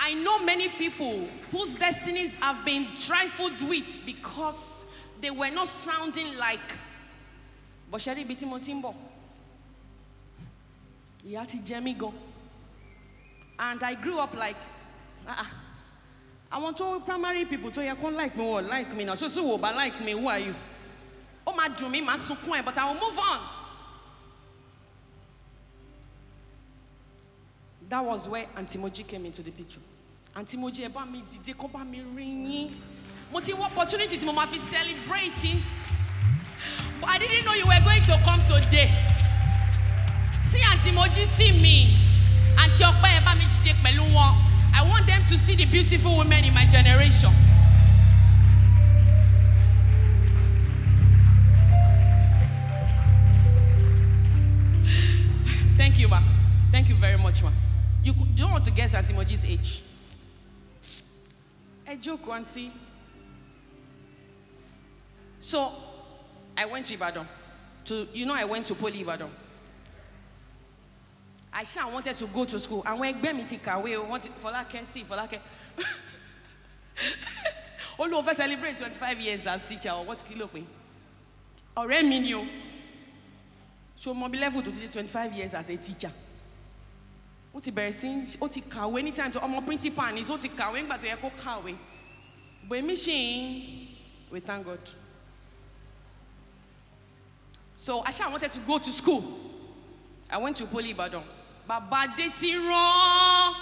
I know many people whose destinies have been trifled with because they were not sounding like Bosheri Bitimotimbo. Yati Jemigo. And I grew up like, I want to primary people to can't like me or like me now. So but like me, who are you? Oh my do me, my sukun, but I will move on. That was where Auntie Moji came into the picture. Auntie Moji about me, did they come by me ringing? What opportunity to mama be celebrating? But I didn't know you were going to come today. See Auntie Moji, see me. Auntie Okpa about me did Meluwa. I want them to see the beautiful women in my generation. Thank you, ma. Thank you very much, ma. You don't want to guess Auntie Moji's age. A joke, Auntie. So, I went to Ibadan. I went to Poly Ibadan. I wanted to go to school. And when I went to wanted for like all of us celebrate 25 years as teacher or what kilo me. Already minio. So my level to 25 years as a teacher. What the embarrassing, what the kawe anytime to my principal and is what the kawe but to echo kawe. But machine, we thank God. So I wanted to go to school. I went to Poly Ibadan. Baba deti wrong.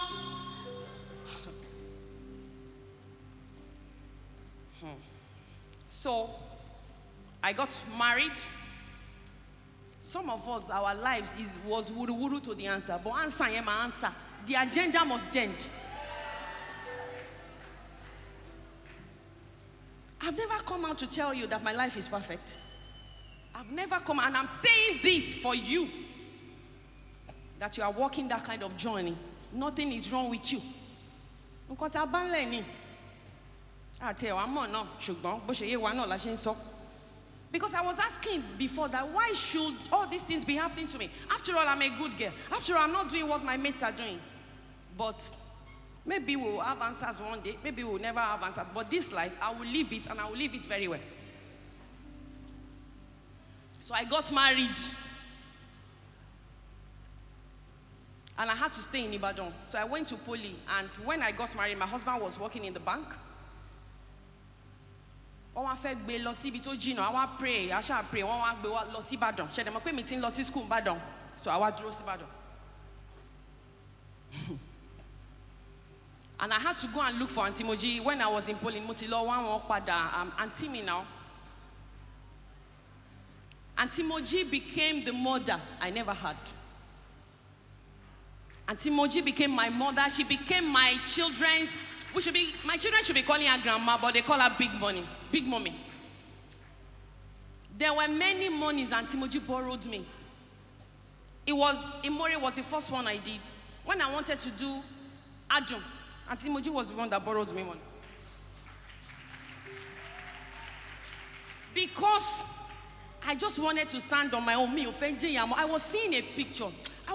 So I got married. Some of us, our lives was wuru to the answer, but answer my answer. The agenda must end. I've never come out to tell you that my life is perfect. I've never come, and I'm saying this for you, that you are walking that kind of journey. Nothing is wrong with you. Because I was asking before that, why should all these things be happening to me? After all, I'm a good girl. After all, I'm not doing what my mates are doing. But maybe we'll have answers one day. Maybe we'll never have answers. But this life, I will live it, and I will live it very well. So I got married. And I had to stay in Ibadan. So I went to Poly. And when I got married, my husband was working in the bank. I pray. I shall pray. So I went to Ibadan. And I had to go and look for Auntie Moji when I was in Poly. Auntie me now. Auntie Moji became the mother I never had. Auntie Moji became my mother. She became my children's. My children should be calling her grandma, but they call her big mommy. There were many monies Auntie Moji borrowed me. Imori was the first one I did. When I wanted to do Adjum, Auntie Moji was the one that borrowed me money. Because I just wanted to stand on my own. I was seeing a picture. I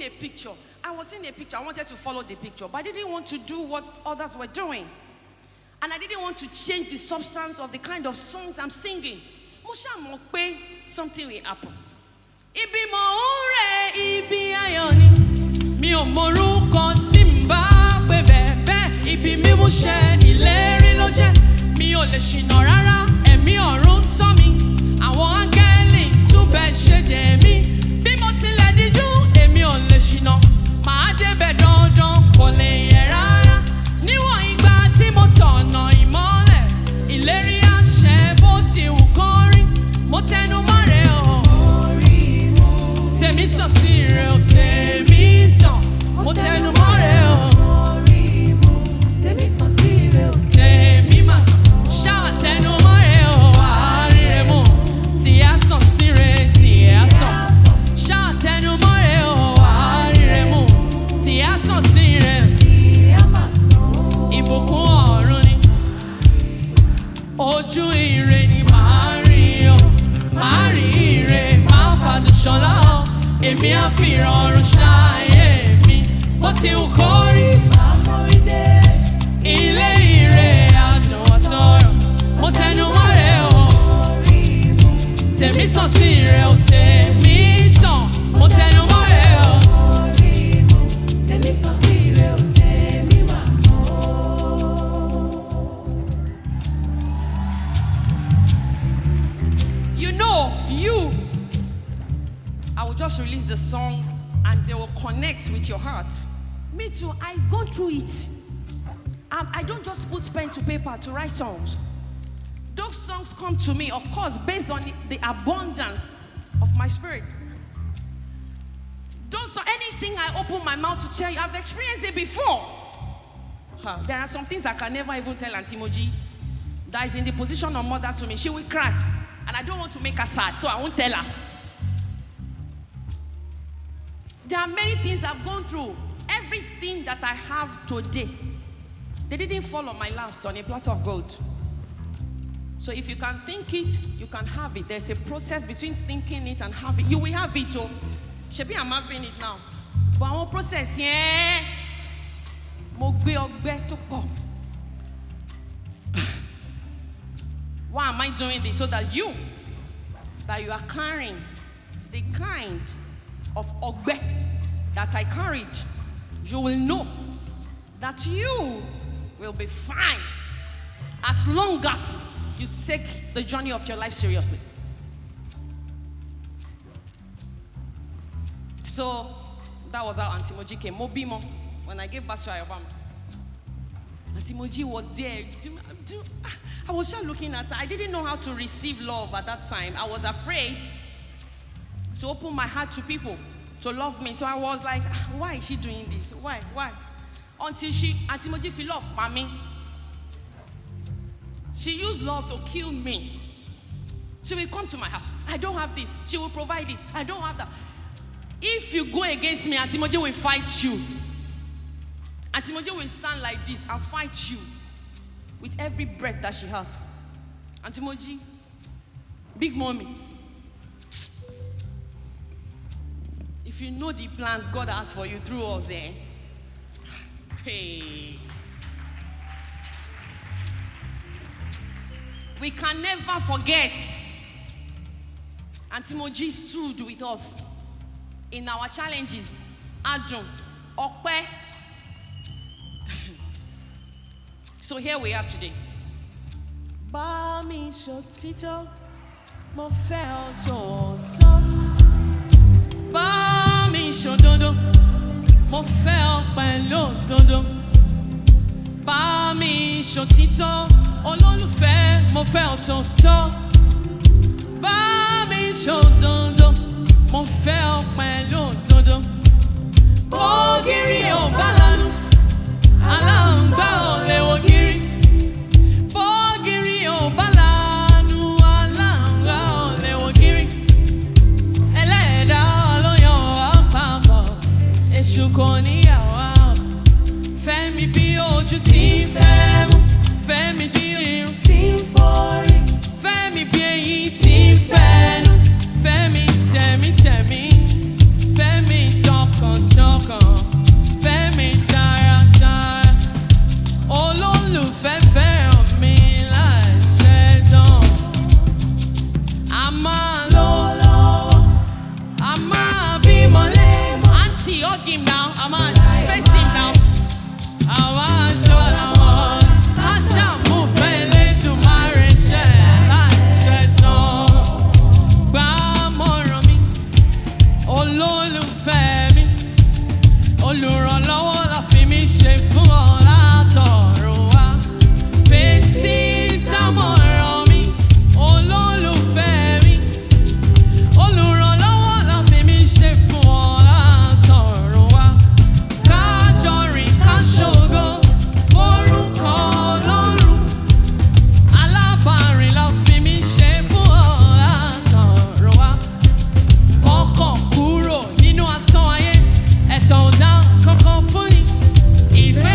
wanted to follow the picture, but I didn't want to do what others were doing. And I didn't want to change the substance of the kind of songs I'm singing. Something will happen. Ibi mo ibi ayoni mi o moruko timba pe bebe ibi mi mu se ìlérí ló jẹ́ mi ò lè ṣìnà rárá ẹ̀mí ọ̀run tọ́ mi àwọn áńgẹ́lì tún bẹ̀ ṣe dè mí bí mo tilẹ̀ díjú èmi ò lè ṣìnà màá débẹ̀ dandan kò lè yẹ rárá níwọ̀n ìgbà tí mo tọ̀nà ìmọ́lẹ̀ ìlérí àṣẹ bó ti wù kán rí mo tẹnu mọ́ rẹ̀ o. Tèmi sàn sí rẹ̀ o, tèmi sàn, mo tẹnu mọ́ rẹ̀ o. Tèmi sàn sí rẹ̀ o, tèmi mà sàn, ṣáà tẹnu mọ́ rẹ̀ o. Àárín rẹ̀ mú, tìyà sàn sí rẹ̀, tìyà sàn, ṣáà tẹnu mọ́ rẹ̀ o. Àárín rẹ̀ mú, tìyà sàn sí rẹ̀, tìyà mà sàn. Ìbùkún ọ̀run ni, ojú ire ni màá rí o, màá rí ire, màá fàdùn ṣọlá o. Èmi á fi ìrọ̀rùn ṣayé mi, bó ti wù kó rí. mo tẹnu mọ́ rẹ̀ o. Tèmi sàn sí rẹ̀ o, tèmi sàn, mo tẹnu mọ́ rẹ̀ o. Tèmi sàn sí rẹ̀ o, tèmi mà sàn o. You know, I will just release the song and they will connect with your heart. Me too, I've gone through it. I don't just put pen to paper to write songs. Those songs come to me, of course, based on the abundance of my spirit. Anything I open my mouth to tell you, I've experienced it before. There are some things I can never even tell Auntie Moji that is in the position of mother to me. She will cry, and I don't want to make her sad, so I won't tell her. There are many things I've gone through. Everything that I have today, they didn't fall on my laps on a platter of gold. So if you can think it, you can have it. There's a process between thinking it and having it. You will have it, oh. Shebi, I'm having it now. But I won't process, yeah. Mo gbe ogbe to pọ̀. Why am I doing this? So that you are carrying the kind of ogbe that I carried, you will know that you will be fine as long as you take the journey of your life seriously. So that was how Auntie Moji came. Mobimo, when I gave birth to Ayobam, Auntie Moji was there. I was just looking at her. I didn't know how to receive love at that time. I was afraid to open my heart to people to love me. So I was like, why is she doing this? Why? Until Auntie Moji feel love by me. She used love to kill me. She will come to my house. I don't have this. She will provide it. I don't have that. If you go against me, Auntie Moji will fight you. Auntie Moji will stand like this and fight you with every breath that she has. Auntie Moji, big mommy. If you know the plans God has for you through us, hey. We can never forget. Auntie Moji stood with us in our challenges. Adun, Okpe. So here we are today. Bá mi ṣòtítọ́, mo fẹ́ òtítọ́. Bá mi ṣòdodo, mo fẹ́ pẹ̀lú òdodo. Bá mi ṣòtítọ́, olólùfẹ́, mo fẹ́ òtítọ́. Bá mi ṣòdodo, mo fẹ́ pẹ̀lú òdodo. Ògiri ò bá lanu, aláǹgbá ò lè wò gírí. Bógiri ò bá lanu, aláǹgbá ò lè wò gírí. Ẹlẹ́dàá ló yàn wá papọ̀, èṣù kò níyàwó. Fẹ́mi bí ojú tí ń fẹ́ mú, fẹ́mi bí irun tí ń forí. Fẹ́mi bí eyín tí ń fẹ́nu, fẹ́mi tẹ̀mítẹ̀mí. Fẹ́mi tọkàntọkàn, fẹ́mi tààràtààrà. Olólùfẹ́ fẹ́ràn mi láì ṣẹ̀tàn. A máa lọ lọ́wọ́, a máa bímọ lẹ́mọ́. Auntie, hug him now. A máa face him now. A máa ṣọ́ làwọn. A ṣàmúfẹ́ Elédùmarè ṣẹ̀ láì ṣẹ̀tàn. Gbà mọ̀ràn mi, olólùfẹ́ mi, olùrànlọ́wọ́ la fi mí ṣe fún ọ látọ̀run wá. Fèsì sámọ̀ràn mi, olólùfẹ́ mi, olùrànlọ́wọ́ la fi mí ṣe fún ọ látọ̀run wá. Kájọ rìn ká ṣògo forúkọ Ọlọ́run, alábàárìn la fi mí ṣe fún ọ látọ̀run wá. Ọkàn kúrò nínú asán ayé, ẹ̀tàn ò dá kankan fún ni. Ìfẹ́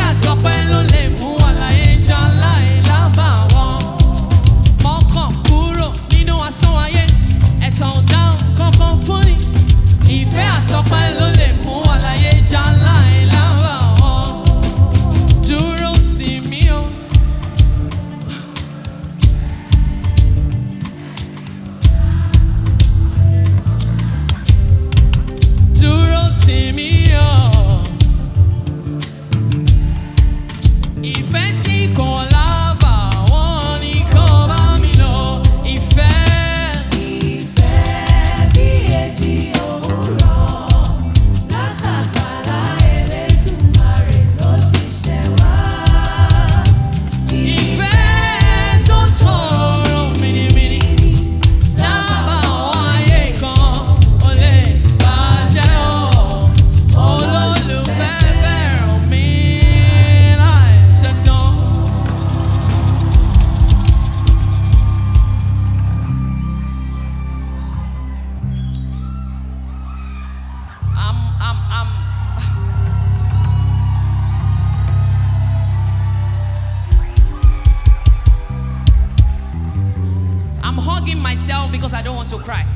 hugging myself because I don't want to cry.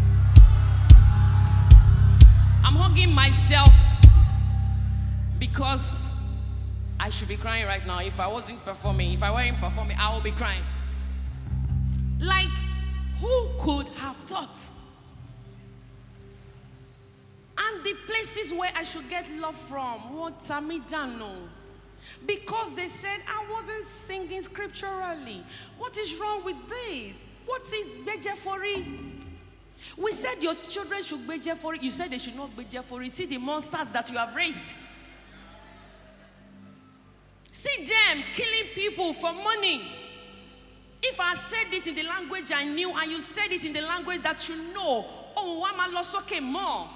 I'm hugging myself because I should be crying right now. If I wasn't performing, if I weren't performing, I would be crying. Like, who could have thought? And the places where I should get love from, what Tamidano? Because they said I wasn't singing scripturally. What is wrong with this? What is Bejefori? We said your children should Bejefori. You said they should not Bejefori. See the monsters that you have raised. See them killing people for money. If I said it in the language I knew and you said it in the language that you know, oh, I'm a losoke more.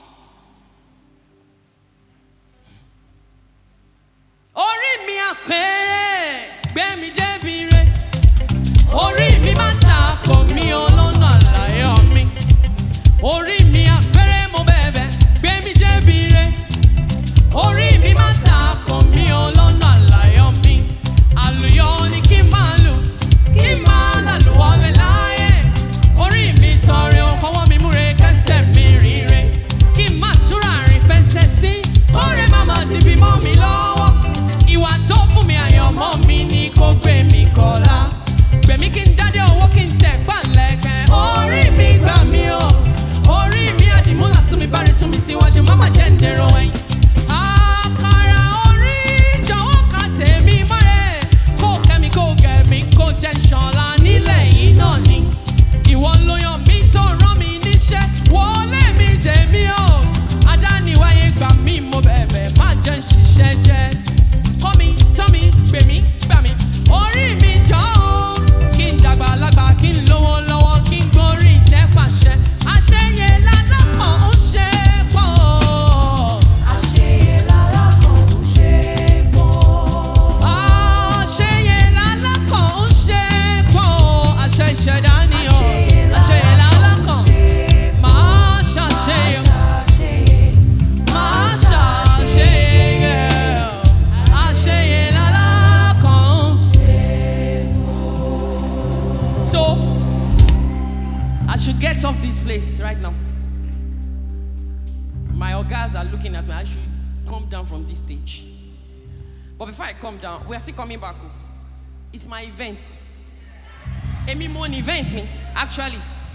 Ori mi apere, gbe mi debi re. Ori mi ma ta ko mi olona alayo mi. Ori mi apere mo bebe, gbe mi debi re. Ori mi ma ta ko mi olona alayo mi. Aluyo ni ki ma lu, ki ma la lu ome laye. Ori mi sore o kowo mi mure kese mi rire. Ki ma tura rin fese si. Ore mama di bi mo mi lowo. Ìwà tó fún mi àyànmọ́ mi ni kò gbé mi kọ́lá. Gbèmí kí n dádé owó kí n tẹ̀ pàlẹ́kẹ̀. Orí mi gbà mí o. Orí mi àdìmúlà sún mi bárí sún mi síwájú. Máma jẹ́ ń dèrò ẹ̀yìn. Àkàrà orí jọ̀wọ́ ká tèmi mọ́rẹ̀. Kó kẹ́mi kó gẹ̀mí kó jẹ́ ṣanlá nílẹ̀ yìí náà ni. Ìwọ ló yàn mí tó rán mi níṣẹ́. Wọlé mi tèmi o. Adániwáyé gbà mí mo bẹ̀bẹ̀ má jẹ́ ń ṣiṣẹ́ jẹ́. Call me, tell me, gbé mi, gbà mí. Orí mi jọ̀ọ́, kí n dàgbà lágbà, kí n lówó lọ́wọ́, kí n gbórí ìtẹ́ pàṣẹ. Àṣeyẹ lálákàn ń ṣe pọ̀. Àṣeyẹ lálákàn ń ṣe pọ̀. Àṣeyẹ lálákàn ń ṣe pọ̀. Àṣẹ ìṣẹ̀dá ni o. Àṣeyẹ lálákàn. Màá ṣàṣeyẹ. Màá ṣàṣeyẹ. So, I should get off this place right now. My organs are looking at me. I should come down from this stage. But before I come down, we are still coming back. It's my event. Emi mo an event me, actually.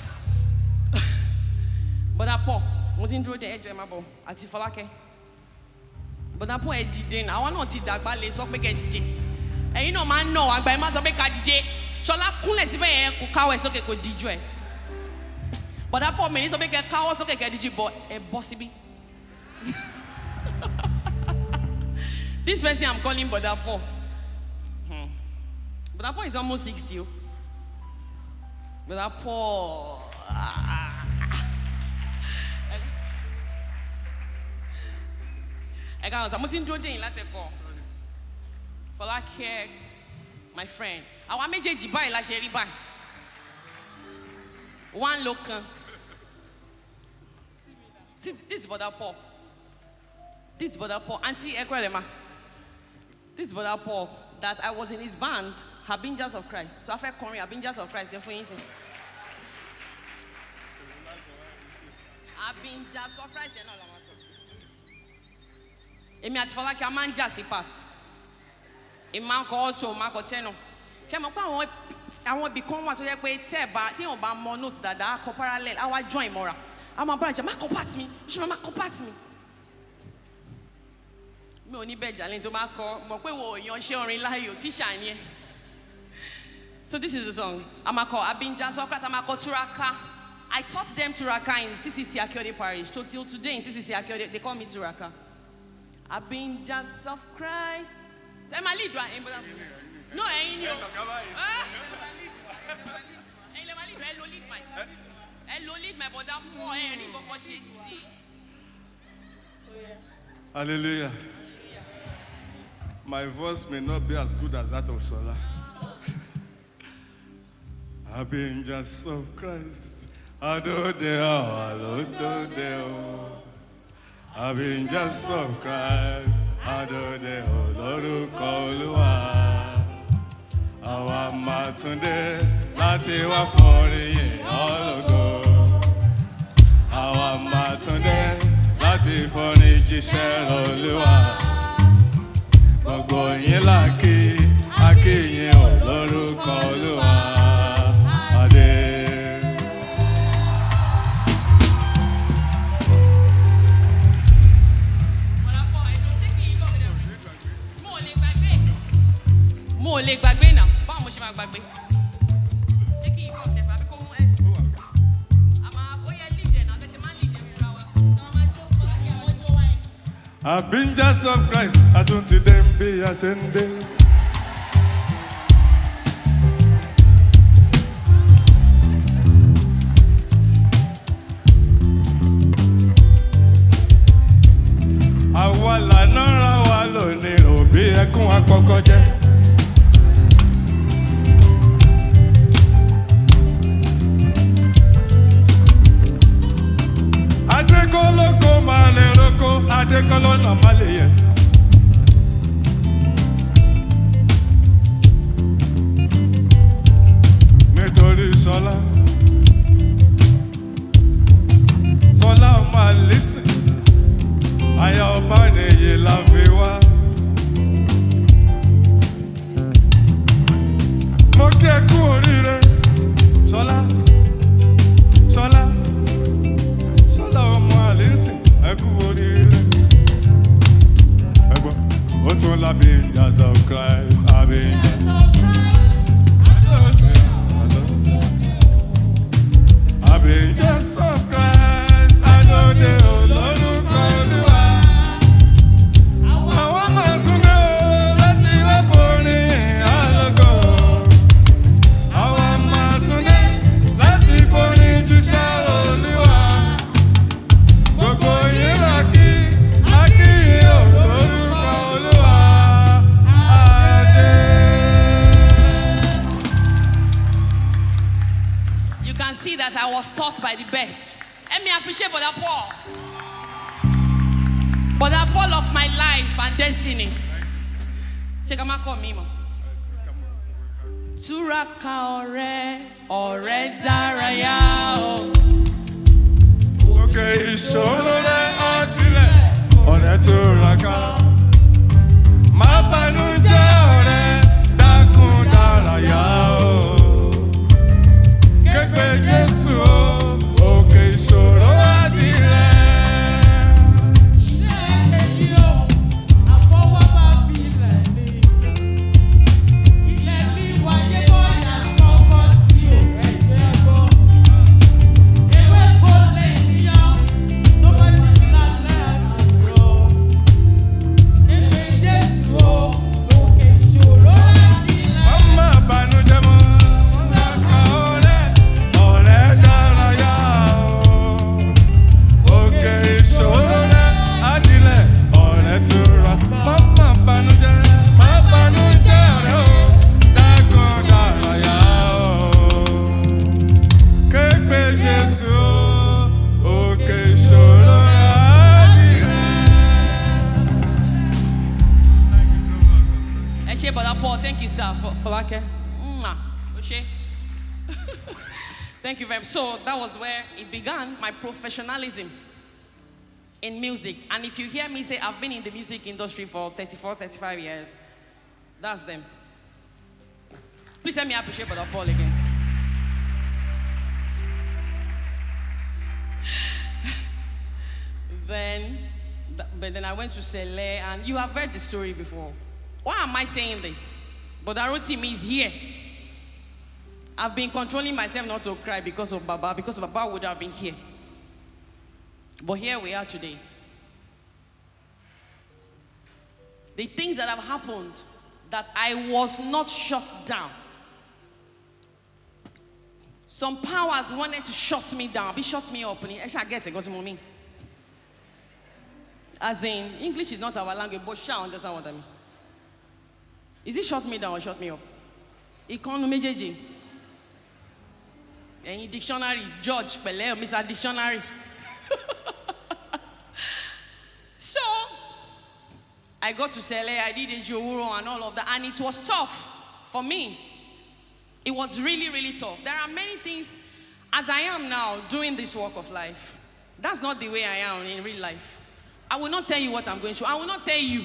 But that Paul, mo tin dúró de ẹjọ́ ẹ má bọ̀ àti Fọlákẹ́. But that Paul ẹ dìde now. Àwa náà ti dàgbà lè sọ pé kẹ́ dìde. Ẹ̀yin náà máa ń nà àgbà ẹ má sọ pé ká dìde. Ṣọlá kúnlẹ̀ síbẹ̀ yẹn kò káwọ́ ẹ sókè kò díjú ẹ. Bọ̀dá pọ̀ mi ní sọ pé kẹ́ káwọ́ sókè kẹ́ díjú bọ̀ ẹ bọ́ síbí. This person I'm calling Bọ̀dá Paul. Bọ̀dá Paul is almost 60. Bọ̀dá Paul. Ẹ káwọn sọ, mo ti ń dúró dé yín láti ẹ̀kọ́. Fọlákẹ́, my friend. Àwa méjèèjì báyìí la ṣe rí báyìí. One local. See, this is Bọ̀dá Paul. This is Bọ̀dá Paul. Auntie Ekwelema. This is Bọ̀dá Paul that I was in his band, Harbingers of Christ. So I felt calling Harbingers of Christ. For instance, Harbingers of Christ. Èmi àti Fọlákẹ́ a máa ń jà sí part. Ìmọ̀ akọ̀ ọ̀tún, ìmọ̀ akọ̀ tẹ́nu. Ṣé mo pé àwọn ibì kan wà tó yẹ pé tí wọ́n bá mọ notes dáadáa akọ parallel á wá join mọ́ra á máa bá ìjà má kọ part mi ṣé má kọ part mi. Mi ò ní bẹ́ẹ̀ jà lẹ́yìn tó máa kọ mọ̀ pé wo èèyàn ṣe orin láàyò tíṣà ni ẹ. So this is the song. I'm a call Abinja Socrates, I'm a call Turaka. I taught them Turaka in CCC Akiode Parish. So till today in CCC Akiode, they call me Turaka. Abinja of Christ. So I'm a lead, right? No, I ain't you. I lead my brother. Hallelujah. My voice may not be as good as that of Sola. Abinja of Christ. Abinja of Christ. Lórúkọ Olúwa. Àwa máa tún dé. láti wá foríyìn ọlọ́gọ́. Àwa máa tún dé láti forin jíṣẹ́ Olúwa. Gbogbo yín lákì, akíyìn ò lórúkọ Olúwa. Adé. Mo ò lè gbàgbé náà, báwo mo ṣe máa gbàgbé? Ṣé kí ibi ọ̀dẹ̀fà àbí kó mú ẹ̀sìn? Àmọ́ àbóyẹ lídẹ̀ náà bẹ́ẹ̀ ṣe máa ń lídẹ̀ fúnra wa. Àwọn máa jó fún akẹ́ àwọn jó wáyé. Abingers of Christ, àtúntì dé ń bí a ṣe ń dé. Àwa lànà ra wa lónìí, òbí ẹkún àkọ́kọ́ jẹ́. Adékọ́lókó máa lè roko, Adékọ́lọ́nà máa lè yẹ. Nítorí Ṣọlá, Ṣọlá máa lísìn, aya ọba nìyí la fi wá. Mo kí ẹ kú oríire, Ṣọlá, Ṣọlá. Ṣọlá ọmọ àlẹ́sìn ẹ kú oríire. Ẹ gbọ́, ó tún Abingers of Christ, Abingers. Abingers of Christ, Adóde olórúkọ Olúwa. Àwọn máa tún dé láti wá foríyìn ọlọ́gọ́. Àwọn máa tún dé láti forin jíṣẹ́ Olúwa. Gbogbo yín lákì, akíyìn ò lórúkọ Olúwa. Adé. You can see that I was taught by the best. Let me appreciate Brother Paul. Brother Paul of my life and destiny. Ṣé ká má kọ́ mi mọ̀? Túraká ọ̀rẹ́ dárayá o. Òkè ìṣòro rẹ̀ ọ̀dílẹ̀, ọ̀rẹ́ tó raka. Má bànújẹ́ ọ̀rẹ́, dákun dárayá o. Képe Jésù o, òkè ìṣòro ọ̀dílẹ̀. Má bànújẹ́ mọ́, dákun ọ̀rẹ́ dárayá o. Òkè ìṣòro rẹ̀ ọ̀dílẹ̀, ọ̀rẹ́ tó raka. Má bànújẹ́ ọ̀rẹ́ o, dákun dárayá o. Képe Jésù o, òkè ìṣòro rẹ̀ ọ̀dílẹ̀. Ẹ ṣé Brother Paul, thank you sir for Falake. Ó ṣé. Thank you very much. So that was where it began, my professionalism in music. And if you hear me say I've been in the music industry for 34, 35 years, that's them. Please let me appreciate Brother Paul again. But then I went to Sele, and you have heard the story before. Why am I saying this? But Arotimi is here. I've been controlling myself not to cry because of Baba would have been here. But here we are today. The things that have happened, that I was not shut down. Some powers wanted to shut me down. Be shut me up. I shall get it. Go to mommy. As in, English is not our language, but shall understand what I mean. Is it shut me down or shut me up? Economy JJ. Any dictionary, George Pele, Mr. Dictionary. So, I got to Sele, I did a Jowuro and all of that, and it was tough for me. It was really, really tough. There are many things, as I am now doing this walk of life, that's not the way I am in real life. I will not tell you what I'm going through. I will not tell you.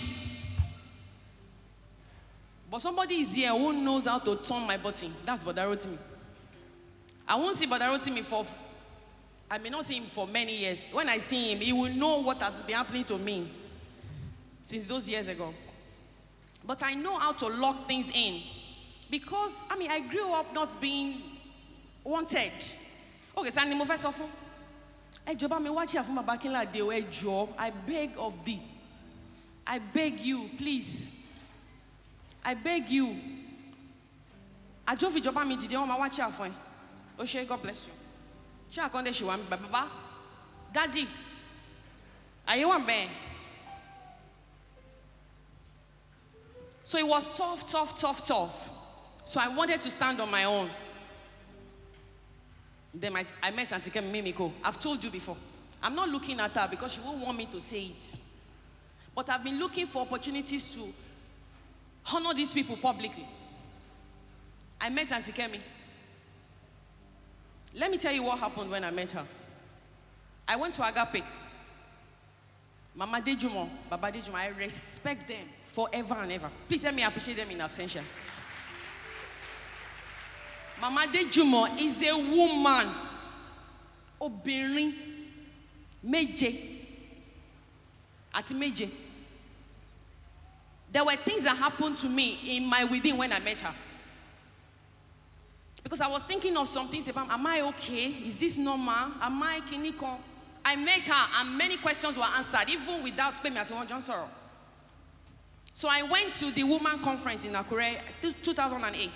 But somebody is here who knows how to turn my button. That's Brother Rotimi. I won't see Brother Rotimi I may not see him for many years. When I see him, he will know what has been happening to me since those years ago. But I know how to lock things in. Because, I grew up not being wanted. Okay, Sandy mo fẹ́ sọ fún. Ẹ jọ̀ọ́ bá mi wá chair fún bàbá Kínládé o, ẹ jọ̀ọ́. I beg of thee. I beg you, please. I beg you. Àjọ fìjọba mi dìde, wọ́n máa wá chair fún ẹ. O ṣé, God bless you. Ṣé àkọ́ndé ṣì wà ń bẹ̀ bàbá? Daddy, àyè wà ń bẹ̀. So it was tough. So I wanted to stand on my own. Then I met Auntie Kemi Mimiko. I've told you before. I'm not looking at her because she won't want me to say it. But I've been looking for opportunities to honor these people publicly. I met Auntie Kemi. Let me tell you what happened when I met her. I went to Agape. Mama Dejumo, Baba Dejumo, I respect them forever and ever. Please let me appreciate them in absentia. Mama Dejumo is a woman. Obìnrin méje. Àti méje. There were things that happened to me in my within when I met her. Because I was thinking of some things about, am I okay? Is this normal? Am I kiniko? I met her and many questions were answered, even without speaking as one John Sorrow. So I went to the woman conference in Akure 2008.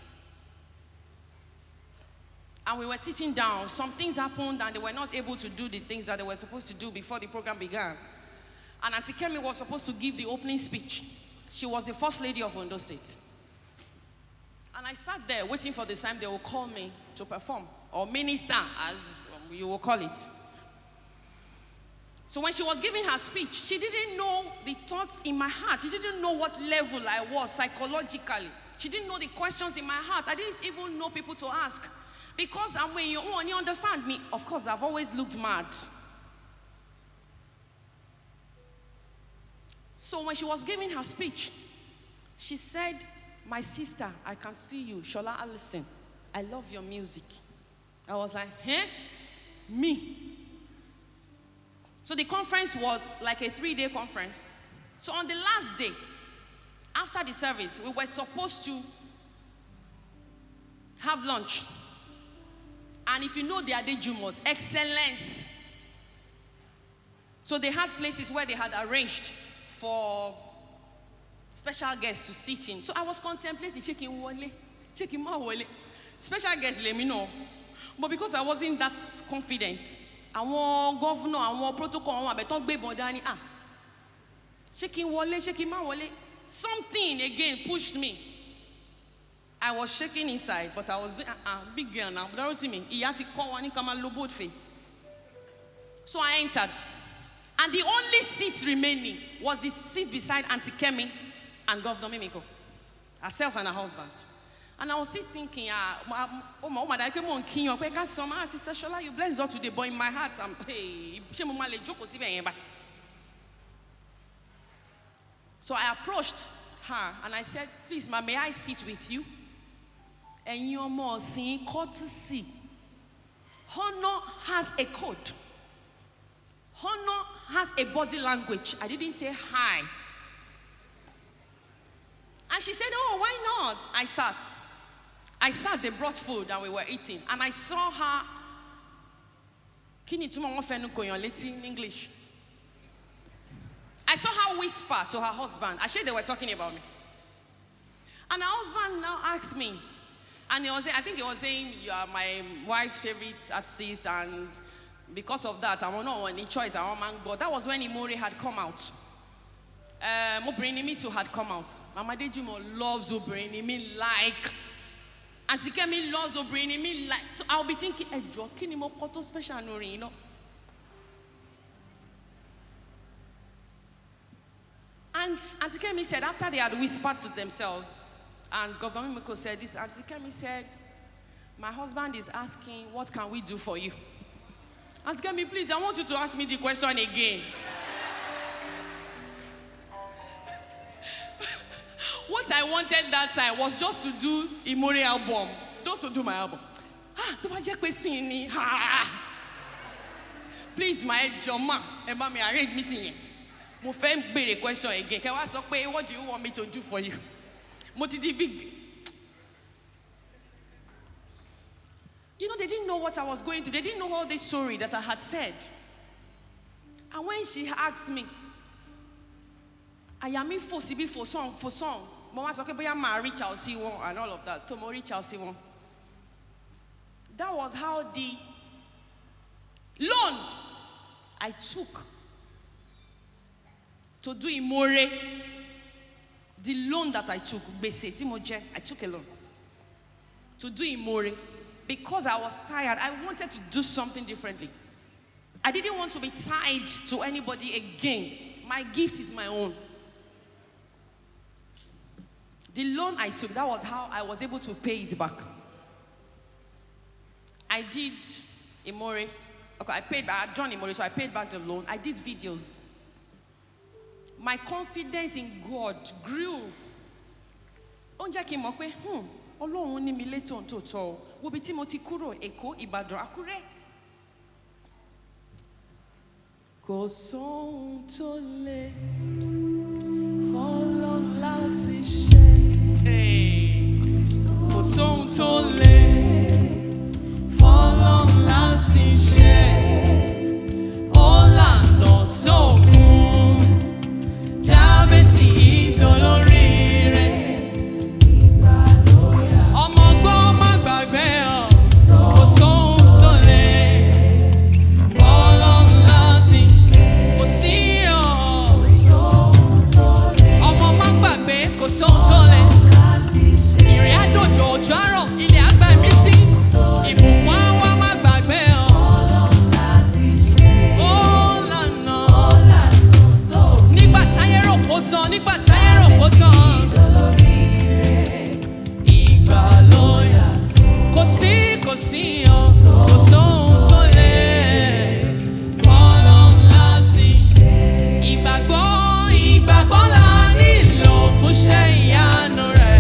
And we were sitting down. Some things happened and they were not able to do the things that they were supposed to do before the program began. And Auntie Kemi was supposed to give the opening speech. She was the first lady of Ondo State. And I sat there waiting for the time they will call me to perform, or minister, as you will call it. So when she was giving her speech, she didn't know the thoughts in my heart. She didn't know what level I was psychologically. She didn't know the questions in my heart. I didn't even know people to ask. Because when you understand me, of course, I've always looked mad. So when she was giving her speech, she said, "My sister, I can see you, Shola Allison. I love your music." I was like, me? So the conference was like a 3-day conference. So on the last day, after the service, we were supposed to have lunch. And if you know the Adejumos, excellence. So they had places where they had arranged for special guests to sit in. So I was contemplating, checking my wole. Special guests, let me know. But because I wasn't that confident, I want governor, I want protocol, I want beton gbe bondani. Shaking my wole. Something again pushed me. I was shaking inside, but I was big girl now. But don't see me. He had to call one come and low face. So I entered. And the only seat remaining was the seat beside Auntie Kemi and Governor Mimiko, herself and her husband. And I was still thinking, Sister Shola, you blessed us today, but in my heart, so I approached her and I said, "Please, ma, may I sit with you?" And you're more seeing courtesy. Honor has a code. Honor has a body language. I didn't say hi. And she said, "Oh, why not?" I sat, they brought food and we were eating. And I saw her, in English. I saw her whisper to her husband. I said they were talking about me. And her husband now asked me, and I think he was saying, "You are my wife's favorite artist, and because of that, I want not any choice. I want man." But that was when Imori had come out. Obrinimi too had come out. Mama Dejumo loves Obrinimi like. Auntie Kemi loves Obrinimi like. So I'll be thinking, "Ejo, kini mo koto special nori, you know." And Auntie Kemi said after they had whispered to themselves, And Governor Mimiko said this. Auntie Kemi said, my husband is asking, what can we do for you? Auntie Kemi, please, I want you to ask me the question again. What I wanted that time was just to do Imori album. Just to do my album. Please, my Joma, about me arrange meeting. Mo fẹ́ béèrè question again. Kẹ́ wá sọ pé, what do you want me to do for you? Mo ti di big. You know, they didn't know what I was going through. They didn't know all this story that I had said. And when she asked me, I am in for CB for song. Mama said, okay, but I reach out, see one, and all of that. So I reach out, see one. That was how the loan I took to do Imore, the loan that I took, I took a loan to do Imore because I was tired. I wanted to do something differently. I didn't want to be tied to anybody again. My gift is my own. The loan I took, that was how I was able to pay it back. I did Imore. Okay, I paid back. I'd done Imore, so I paid back the loan. I did videos. My confidence in God grew. Onja kí mọ̀ pé, Ọlọ́run ní mi létò ntòótọ́. Wo bí tí mo ti kúrò Èkó, Ìbàdàn, Àkúrẹ́. Kò sóhun tó lè fọ́lọ́run láti ṣe. Kò sóhun tó lè fọ́lọ́run láti ṣe. Ó lànà sókun, Jábésì ìdólóríire. Ọmọ ọgbọ́n má gbàgbé o. Kò sóhun tó lè fọ́lọ́run láti ṣe. Kò sí o. Ọmọ má gbàgbé, kò sóhun tó lè. Ìrìn àdójò òjò àárọ̀, ilẹ̀ àgbà mi sí. Ìbùkún àwa má gbàgbé o. Ó lànà. Nígbà táyé rò kó tán, nígbà táyé rò kó tán. Ìgbà ló yàtọ̀. Kò sí o. Kò sóhun tó lè fọ́lọ́run láti ṣe. Ìgbàgbọ́ la nílò fún iṣẹ́ ìyanu rẹ̀.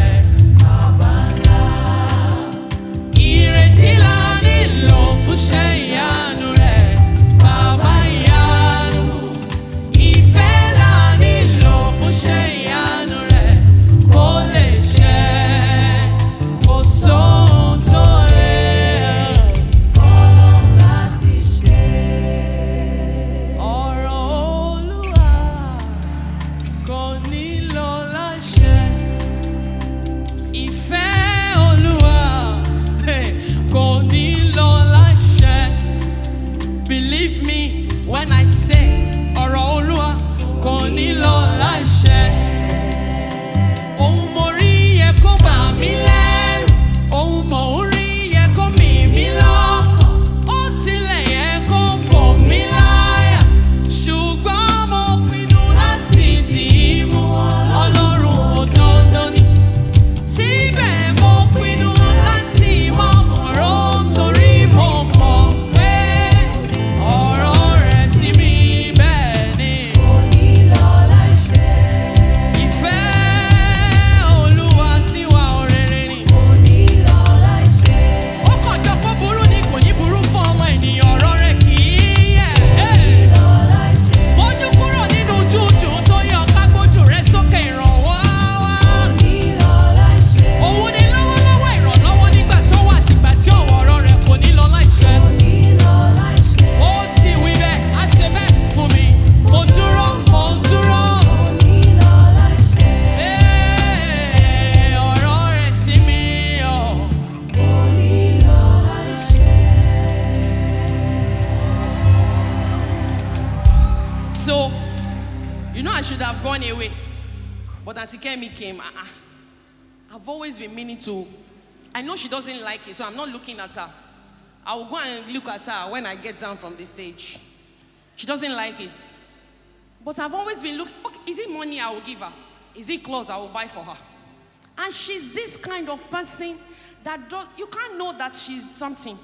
Ìrètí la nílò fún iṣẹ́ ìyanu rẹ̀. Bàbá ìyanu. Ìfẹ́ la nílò fún iṣẹ́ ìyanu rẹ̀. Kó lè ṣẹ. Kò sóhun tó lè fọ́lọ́run láti ṣe. Ọ̀rọ̀ Olúwa kò nílò láṣẹ. Ìfẹ́ Olúwa kò nílò láṣẹ. Believe me when I say ọ̀rọ̀ Olúwa kò nílò láṣẹ. Ohun mo rí yẹ kó bà mí lẹ́rù. Ohun mo ń rí yẹ kó mì mí lọ́kàn. Ó tilẹ̀ yẹ kó fò mí láyà. Ṣùgbọ́n mo pinnu láti dì í mú. Ọlọ́run òdodo ni. Síbẹ̀ mo pinnu láti mọ̀kàn ró torí mo mọ̀ pé ọ̀rọ̀ rẹ̀ sí mi bẹ́ẹ̀ ni. Ìfẹ́ Olúwa tí wà òrèrè ni. Ó kàn jọ pé burú ni kò ní burú fún ọmọ ènìyàn, ọ̀rọ̀ rẹ̀ kì í yẹ̀. Mójú kúrò nínú jújù tó yọ ká gbójú rẹ̀ sókè, ìrànwọ́ wá. Òun ni lọ́wọ́lọ́wọ́ ìrànlọ́wọ́ nígbà tó wà tìgbà tí ọ̀rọ̀ rẹ̀ kò ní lọ láìṣẹ. Ó ti wí bẹ́ẹ̀, á ṣe bẹ́ẹ̀ fún mi. Mo dúró. Ọ̀rọ̀ rẹ̀ sí mi o. So, you know I should have gone away. But Auntie Kemi came. I've always been meaning to. I know she doesn't like it, so I'm not looking at her. I will go and look at her when I get down from the stage. She doesn't like it. But I've always been looking. Okay, is it money I will give her? Is it clothes I will buy for her? And she's this kind of person that you can't know that she's something.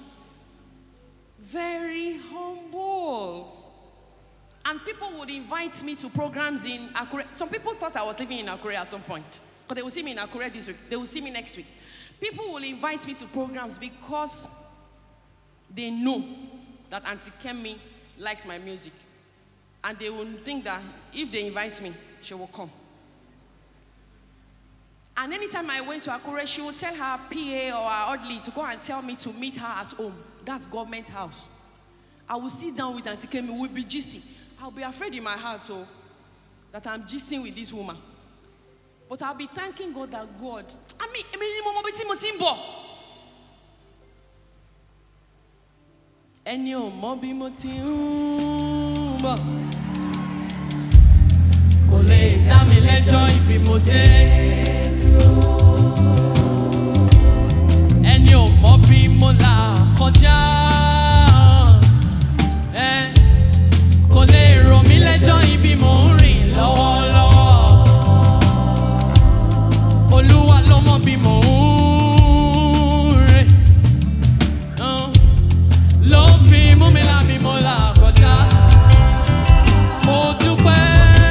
Very humble. And people would invite me to programs in Akure. Some people thought I was living in Akure at some point. Because they will see me in Akure this week. They will see me next week. People will invite me to programs because they know that Auntie Kemi likes my music. And they will think that if they invite me, she will come. And anytime I went to Akure, she would tell her PA or her orderly to go and tell me to meet her at home. That's government house. I will sit down with Auntie Kemi, we'll be gisting. I'll be afraid in my heart so that I'm gisting with this woman. But I'll be thanking God that God, ẹni ò mọ̀ bí mo ti ń bọ̀ kò lè dá mi lẹ́jọ́ ibi mo dé. Ẹni ò mọ̀ bí mo là kọjá kò lè rò mí lẹ́jọ́ ibi mo ń rìn lọ́wọ́lọ́wọ́. Olúwa ló mọ̀ bí mo ń rìn. Ló fi mú mi là bí mo là kọjá. Mo dúpẹ́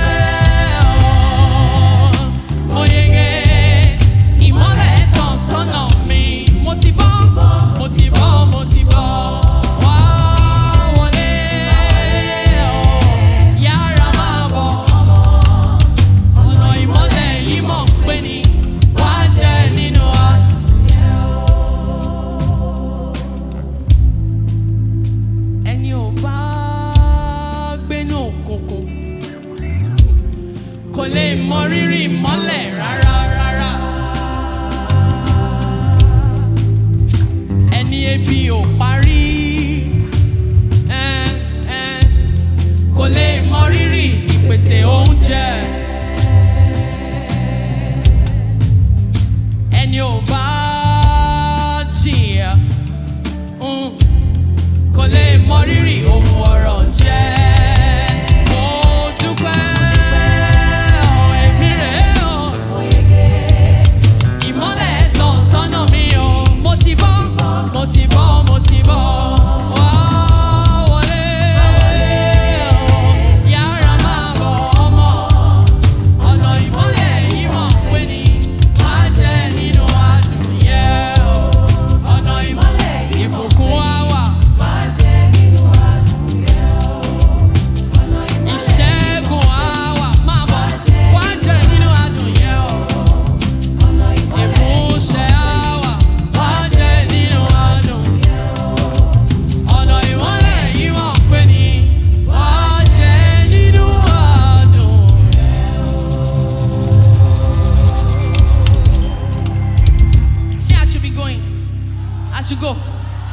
mo yege ìmọ́lẹ̀ tàn sọ́nà mi. Mo ti bọ́, mo ti bọ́, mo ti bọ́. Wá wọlé yára máa bọ̀. Ọ̀nà ìmọ́lẹ̀ yìí mọ̀ pé ní wá jẹ́ nínú àdúrà. Ẹni ò bá gbénú òkùnkùn kò lè mọ rírì ìmọ́lẹ̀ rárá rárá. Ẹni ebi ò parí kò lè mọ rírì ìpèsè oúnjẹ. Ẹni ò bá jìyà kò lè mọ rírì ohun ọ̀rọ̀ jẹ́. Mo dúpẹ́ èmi rèé o. Ìmọ́lẹ̀ tàn sọ́nà mi o. Mo ti bọ́, mo ti bọ́, mo ti bọ́. Wá wọlé yára máa bọ̀ ọmọ. Ọ̀nà ìmọ́lẹ̀ yìí mọ̀ pé ní wá jẹ́ nínú adùn yẹn o. Ọ̀nà ìmọ́lẹ̀ ìbùkún wá wà. Ìṣẹ́gun á wà máa bọ̀ wá jẹ́ nínú adùn yẹn o. Ìmúṣẹ á wà wá jẹ́ nínú adùn. Ọ̀nà ìmọ́lẹ̀ yìí mọ̀ pé ní wá jẹ́ nínú adùn. Say I should be going. I should go.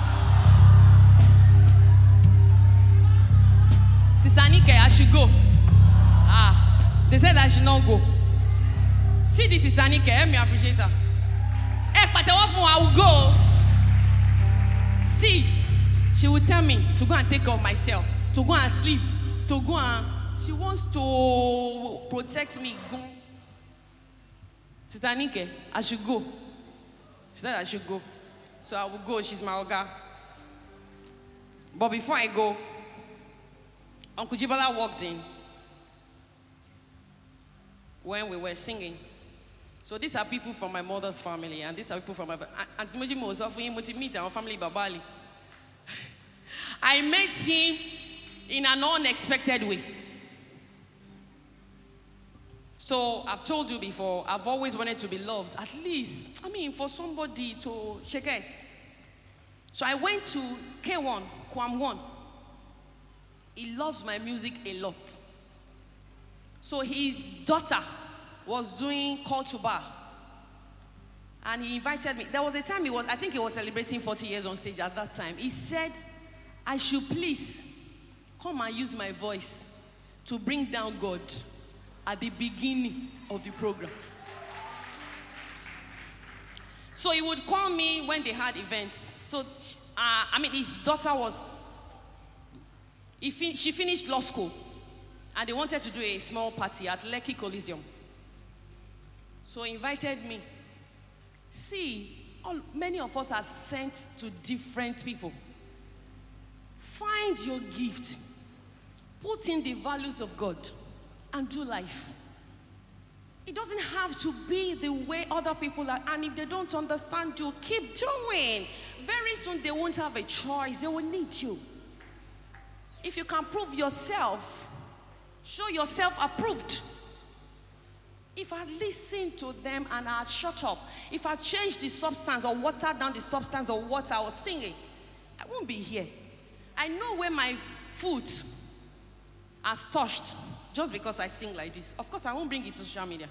Sister Nike, I should go. They said I should not go. See this Sister Nike, help me appreciate her. Pàtẹ́wọ́ fún wa, I will go. See, she will tell me to go and take care of myself, to go and sleep, to go and... She wants to protect me. Go. Sister Nike, I should go. She said I should go. So I will go, she's my oga. But before I go, Uncle Jibola walked in when we were singing. So these are people from my mother's family, and these are people from my... Auntie Moji was offering him to meet our family Babali. I met him in an unexpected way. So I've told you before, I've always wanted to be loved. At least, for somebody to shake it. So I went to K1, Kwam 1. He loves my music a lot. So his daughter was doing call to bar. And he invited me. There was a time I think he was celebrating 40 years on stage at that time. He said, I should please come and use my voice to bring down God at the beginning of the program. So he would call me when they had events. So, his daughter was... She finished law school. And they wanted to do a small party at Lekki Coliseum. So he invited me See, many of us are sent to different people. Find your gift. Put in the values of God and do life. It doesn't have to be the way other people are. And if they don't understand you, keep doing. Very soon they won't have a choice. They will need you. If you can prove yourself, show yourself approved. If I listen to them and I shut up, if I change the substance or water down the substance of what I was singing, I won't be here. I know where my foot has touched just because I sing like this. Of course, I won't bring it to social media.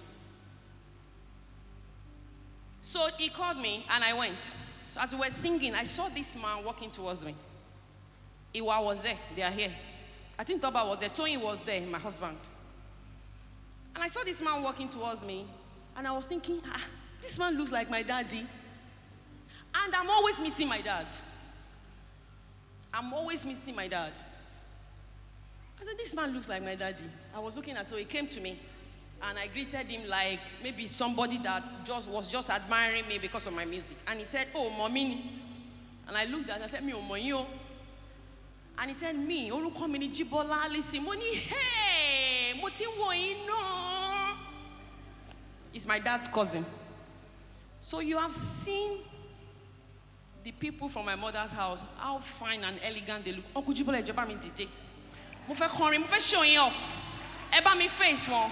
So he called me and I went. So as we were singing, I saw this man walking towards me. Iwa was there. They are here. I think Toba was there. Tony was there, my husband. And I saw this man walking towards me. And I was thinking, this man looks like my daddy. And I'm always missing my dad. I'm always missing my dad. I said, this man looks like my daddy. I was looking at, so he came to me. And I greeted him like maybe somebody that was just admiring me because of my music. And he said, oh, Momini. And I looked at him and I said, me, Omoyo. And he said, me, Oluko Mini Jibola Alisi. Money, hey, Moti Woino. It's my dad's cousin. So you have seen the people from my mother's house, how fine and elegant they look. Uncle Jibola Ejaba mi dide. Mo fẹ́ kọrin, mo fẹ́ show yín off. Ẹ bá mi face wọn.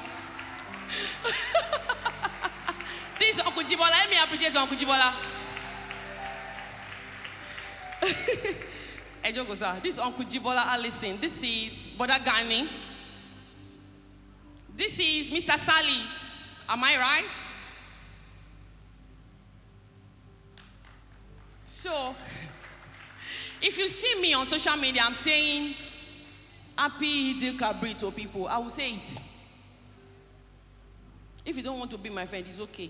This is Uncle Jibola. Let me appreciate Uncle Jibola. This is Uncle Jibola Allison. This is Boda Gani. This is Mr. Sally. Am I right? So, if you see me on social media, I'm saying happy Idil Kabir to people. I will say it. If you don't want to be my friend, it's okay.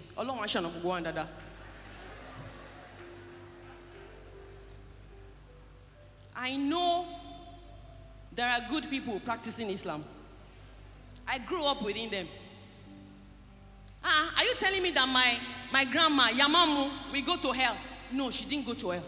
I know there are good people practicing Islam. I grew up within them. Are you telling me that my grandma, Yamamu, will go to hell? No, she didn't go to hell.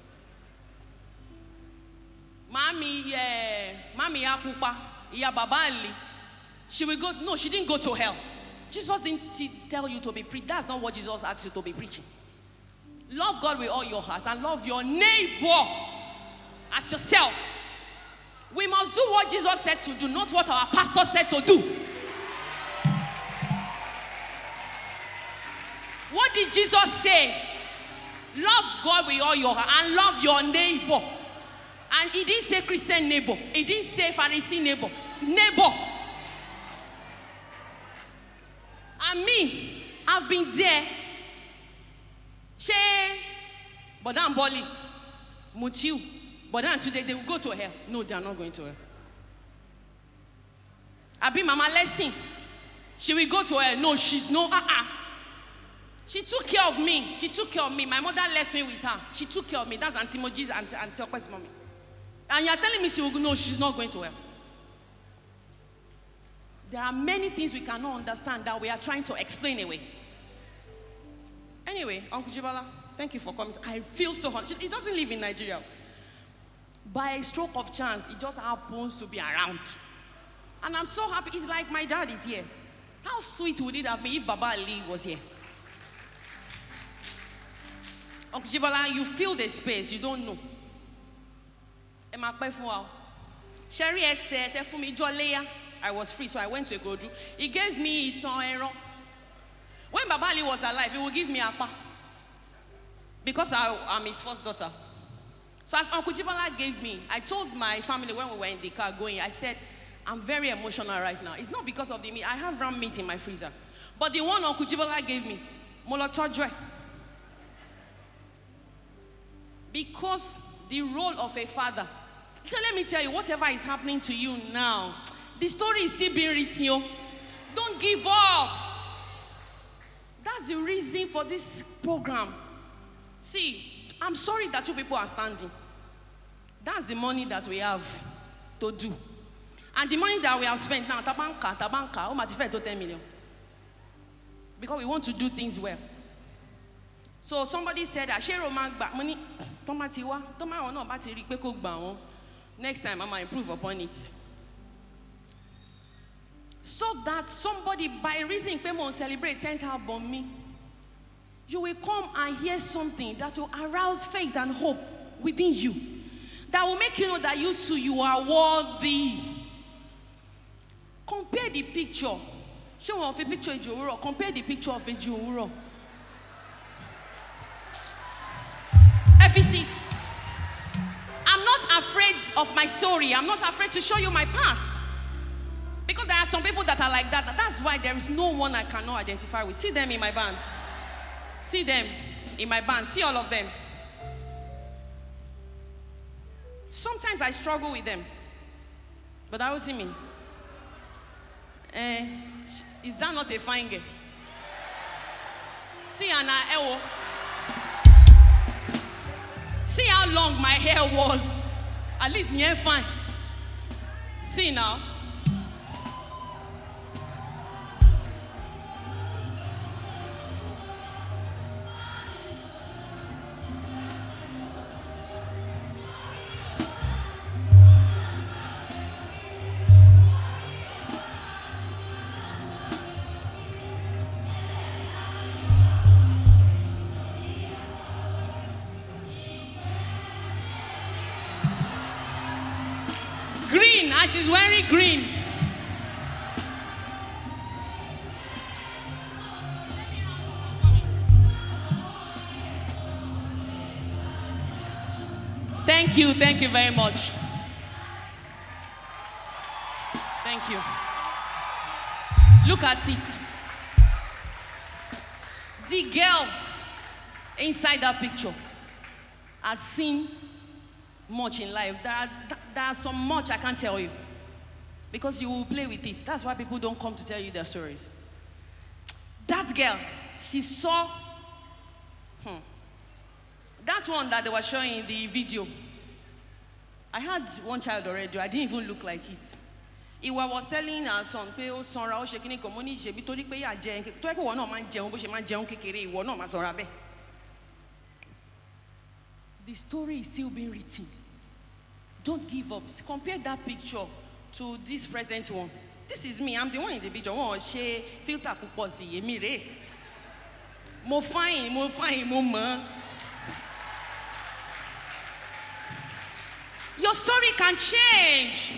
Mami Yakupa, Ya Baba Ali, she will go. No, she didn't go to hell. Jesus didn't tell you to be preaching. That's not what Jesus asked you to be preaching. Love God with all your heart and love your neighbor as yourself. We must do what Jesus said to do, not what our pastor said to do. What did Jesus say? Love God with all your heart and love your neighbor. And he didn't say Christian neighbor. He didn't say Pharisee neighbor. Neighbor. And me, I've been there. She, Bodan Boli, Mutiu, Bodan today, they will go to hell. No, they are not going to hell. Abi Mama Lesson, she will go to hell. No, she's no, She took care of me. She took care of me. My mother left me with her. She took care of me. That's Auntie Moji's and Auntie Okwe's mommy. And you're telling me she will go? No, she's not going to hell. There are many things we cannot understand that we are trying to explain away. Anyway, Uncle Jibola, thank you for coming. I feel so hot. He doesn't live in Nigeria. By a stroke of chance, he just happens to be around. And I'm so happy. It's like my dad is here. How sweet would it have been if Baba Ali was here? Uncle Jibola, you feel the space. You don't know. Sherry said, I was free, so I went to Godu. He gave me Iton. When Baba Ali was alive, he would give me Akpa. Because I'm his first daughter. So as Uncle Jibola gave me, I told my family when we were in the car going, I said, I'm very emotional right now. It's not because of the meat. I have ram meat in my freezer. But the one Uncle Jibola gave me, Molotodre. Because the role of a father. So let me tell you, whatever is happening to you now, the story is still being written. Don't give up. That's the reason for this program. See, I'm sorry that you people are standing. That's the money that we have to do. And the money that we have spent now, tabanka, to 10 million. Because we want to do things well. So somebody said that ṣé Roman gbà mo ní tó má ti wá tó má wọn náà bá ti rí pé kó gbà wọn next time I might improve upon it. So that somebody by reason pé mo celebrate 10th album me, you will come and hear something that will arouse faith and hope within you. That will make you know that you too, you are worthy. Compare the picture. Show off a picture of Ejowuro. Compare the picture of Ejowuro. FEC. I'm not afraid of my story. I'm not afraid to show you my past. Because there are some people that are like that. That's why there is no one I cannot identify with. See them in my band. See them in my band. See all of them. Sometimes I struggle with them. But I don't see me. Is that not a fine girl? See Anna Ewo. See how long my hair was. At least you're fine. See now. Green, and she's wearing green. Thank you very much. Thank you. Look at it. The girl inside that picture had seen much in life. There are some much I can't tell you because you will play with it. That's why people don't come to tell you their stories. That girl, she saw that one that they were showing in the video. I had one child already. I didn't even look like it. Iwa was telling her son, "Pe o sanra o se kini kan mo ni se bi tori pe ya je to e pe wo na ma jẹun bó ṣe ma jẹun kékeré ìwọ náà ma sanra be." The story is still being written. Don't give up. Compare that picture to this present one. This is me. I'm the one in the picture. Wọ́n ṣe filter púpọ̀ sí èmi rè. Mo fine, mo mọ̀. Your story can change.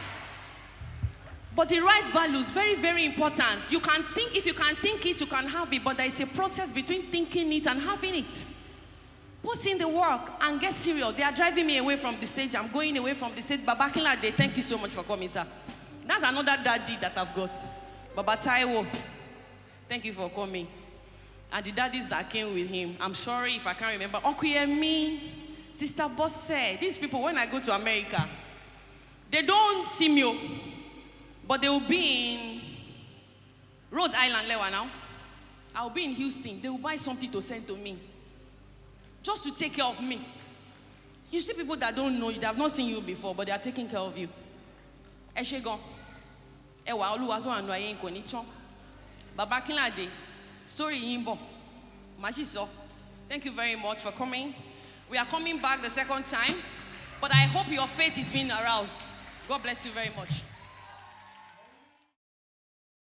But the right value is very, very important. You can think, if you can think it, you can have it. But there is a process between thinking it and having it. Put in the work and get serious. They are driving me away from the stage. I'm going away from the stage. Baba Kinlade, thank you so much for coming, sir. That's another daddy that I've got. Baba Taiwo, thank you for coming. And the daddies that came with him. I'm sorry if I can't remember. Uncle Yemi, Sister Bosse. These people, when I go to America, they don't see me, but they will be in Rhode Island, Lewa now. I'll be in Houston. They will buy something to send to me. Just to take care of me. You see people that don't know you, they have not seen you before, but they are taking care of you. Eshegon. Ewa Oluwa so anu aye nko ni chon. Baba Kinlade. Story yimbo. Machiso. Thank you very much for coming. We are coming back the second time, but I hope your faith is being aroused. God bless you very much.